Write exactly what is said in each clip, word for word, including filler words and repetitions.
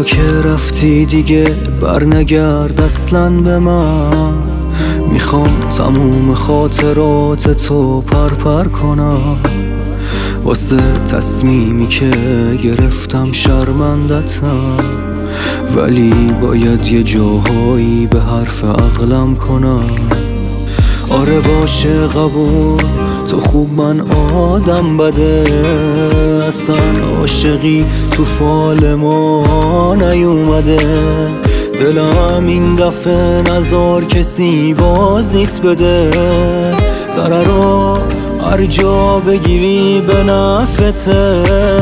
که رفتی دیگه برنگرد اصلاً به من. میخوام تموم خاطرات تو پرپر کنم، واسه تصمیمی که گرفتم شرمندتم، ولی باید یه جاهایی به حرف عقلم کنم. آره باشه قبول، تو خوب من آدم بده، اصلا عاشقی تو فال ما نیومده. دلم این دفعه نزار کسی بازیت بده، سر رو هر جا بگیری به نفته.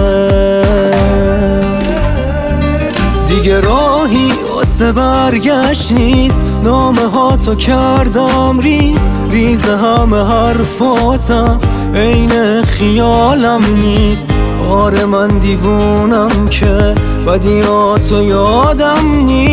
دیگه راهی واسه برگشت نیست، نامه ها تو کردم ریز ریز، همه حرفاتم عین خیالم نیست. آره من دیوونم که بدیاتو یادم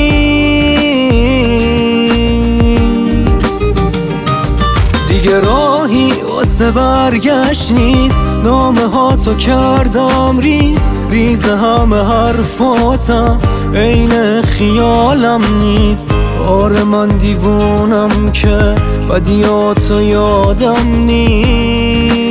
نیست. دیگه راهی واسه برگشت نیست، نامه ها تو کردم ریز ریز، همه حرفاتم عین خیالم نیست. آره من دیوونم که بدیاتو یادم نیست.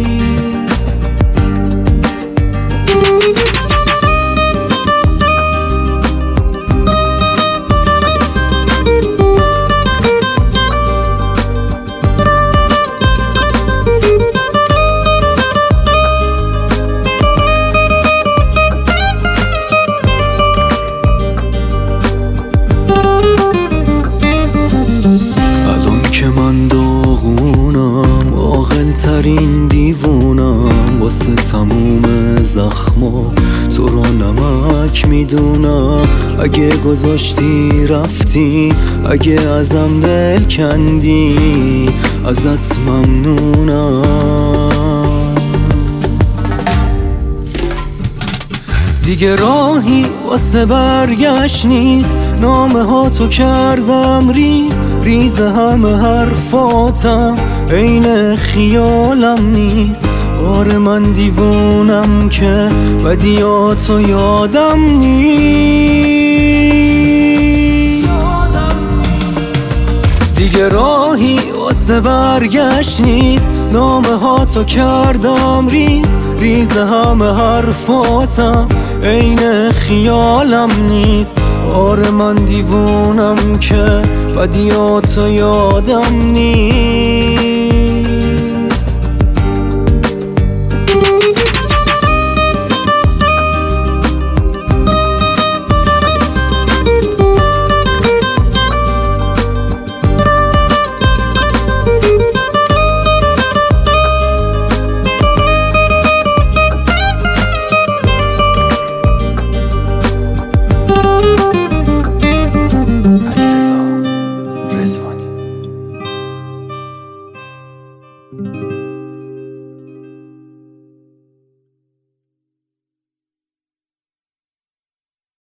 من داغونم، عاقل ترین دیوونم، واسه تموم زخما تو رو نمک میدونم. اگه گذاشتی رفتی، اگه ازم دل کندی، ازت ممنونم. دیگه راهی واسه برگشت نیست، نامه ها تو کردم ریز ریز، همه حرفاتم عین خیالم نیست. آره من دیوونم که بدیاتو یادم نیست. دیگه راهی واسه برگشت نیست، نامه ها تو کردم ریز ریز، همه حرفاتم عین خیالم نیست. آره من دیوونم که بدیاتو یادم نیست.